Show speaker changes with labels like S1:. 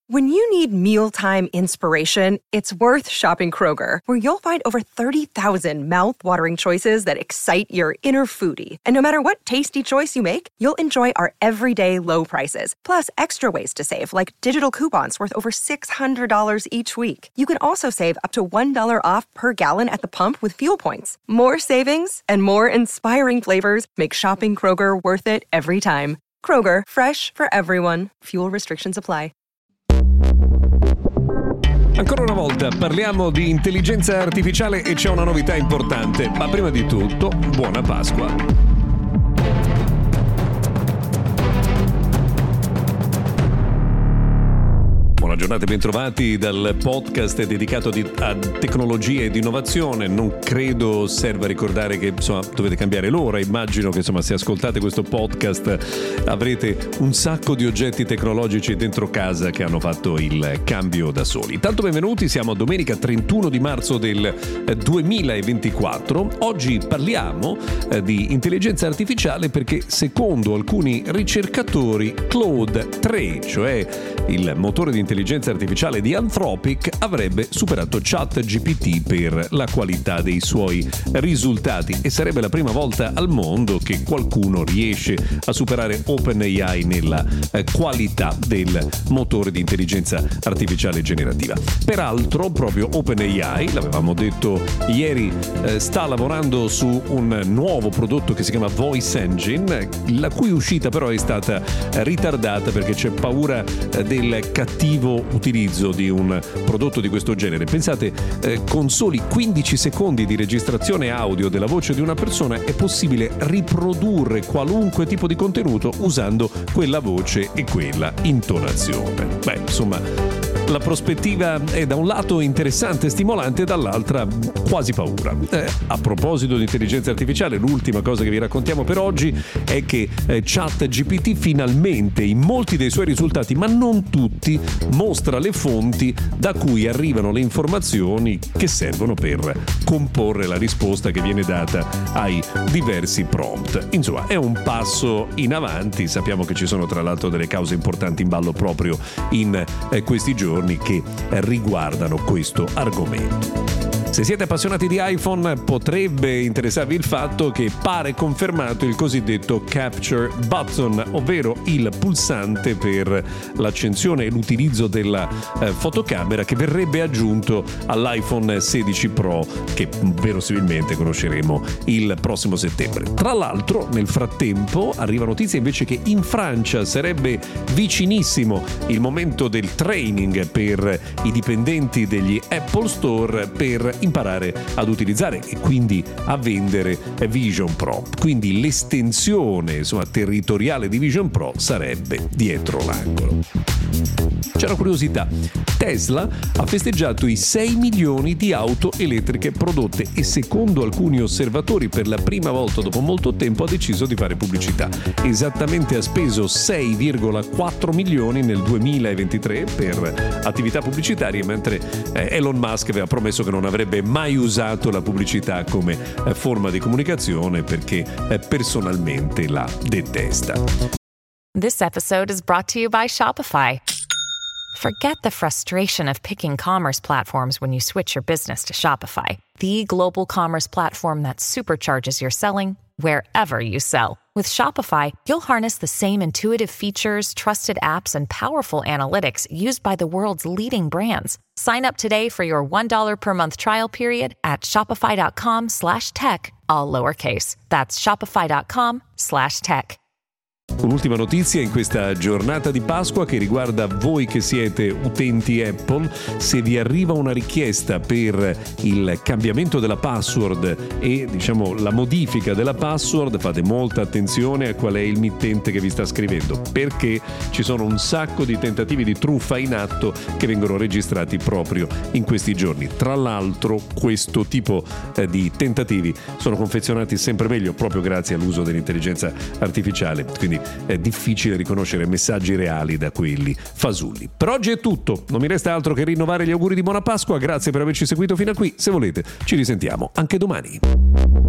S1: When you need mealtime inspiration, it's worth shopping Kroger, where you'll find over 30,000 mouth-watering choices that excite your inner foodie. And no matter what tasty choice you make, you'll enjoy our everyday low prices, plus extra ways to save, like digital coupons worth over $600 each week. You can also save up to $1 off per gallon at the pump with fuel points. More savings and more inspiring flavors make shopping Kroger worth it every time. Kroger, fresh for everyone. Fuel restrictions apply.
S2: Ancora una volta parliamo di intelligenza artificiale e c'è una novità importante, ma prima di tutto, buona Pasqua! Buona giornata e bentrovati dal podcast dedicato a tecnologia ed innovazione. Non credo serva ricordare che dovete cambiare l'ora. Immagino che se ascoltate questo podcast avrete un sacco di oggetti tecnologici dentro casa che hanno fatto il cambio da soli. Tanto benvenuti, siamo a domenica 31 di marzo del 2024. Oggi parliamo di intelligenza artificiale perché secondo alcuni ricercatori Claude 3, cioè il motore di intelligenza artificiale di Anthropic, avrebbe superato ChatGPT per la qualità dei suoi risultati e sarebbe la prima volta al mondo che qualcuno riesce a superare OpenAI nella qualità del motore di intelligenza artificiale generativa. Peraltro proprio OpenAI, l'avevamo detto ieri, sta lavorando su un nuovo prodotto che si chiama Voice Engine, la cui uscita però è stata ritardata perché c'è paura del cattivo utilizzo di un prodotto di questo genere. Pensate, con soli 15 secondi di registrazione audio della voce di una persona è possibile riprodurre qualunque tipo di contenuto usando quella voce e quella intonazione. La prospettiva è da un lato interessante e stimolante, dall'altra quasi paura. A proposito di intelligenza artificiale, l'ultima cosa che vi raccontiamo per oggi è che ChatGPT finalmente in molti dei suoi risultati, ma non tutti, mostra le fonti da cui arrivano le informazioni che servono per comporre la risposta che viene data ai diversi prompt. Insomma, è un passo in avanti. Sappiamo che ci sono tra l'altro delle cause importanti in ballo proprio in questi giorni che riguardano questo argomento. Se siete appassionati di iPhone, potrebbe interessarvi il fatto che pare confermato il cosiddetto Capture Button, ovvero il pulsante per l'accensione e l'utilizzo della fotocamera che verrebbe aggiunto all'iPhone 16 Pro, che verosimilmente conosceremo il prossimo settembre. Tra l'altro, nel frattempo, arriva notizia invece che in Francia sarebbe vicinissimo il momento del training per i dipendenti degli Apple Store per imparare ad utilizzare e quindi a vendere Vision Pro. Quindi l'estensione territoriale di Vision Pro sarebbe dietro l'angolo. C'è una curiosità: Tesla ha festeggiato i 6 milioni di auto elettriche prodotte e secondo alcuni osservatori per la prima volta dopo molto tempo ha deciso di fare pubblicità. Esattamente ha speso 6,4 milioni nel 2023 per attività pubblicitarie, mentre Elon Musk aveva promesso che non avrebbe mai usato la pubblicità come forma di comunicazione perché personalmente la detesta.
S3: This episode is brought to you by Shopify. Forget the frustration of picking commerce platforms when you switch your business to Shopify, the global commerce platform that supercharges your selling wherever you sell. With Shopify, you'll harness the same intuitive features, trusted apps, and powerful analytics used by the world's leading brands. Sign up today for your $1 per month trial period at shopify.com/tech, all lowercase. That's shopify.com/tech.
S2: Un'ultima notizia in questa giornata di Pasqua che riguarda voi che siete utenti Apple. Se vi arriva una richiesta per il cambiamento della password e la modifica della password, fate molta attenzione a qual è il mittente che vi sta scrivendo, perché ci sono un sacco di tentativi di truffa in atto che vengono registrati proprio in questi giorni. Tra l'altro questo tipo di tentativi sono confezionati sempre meglio proprio grazie all'uso dell'intelligenza artificiale, quindi è difficile riconoscere messaggi reali da quelli fasulli. Per oggi è tutto, non mi resta altro che rinnovare gli auguri di buona Pasqua. Grazie per averci seguito fino a qui. Se volete ci risentiamo anche domani.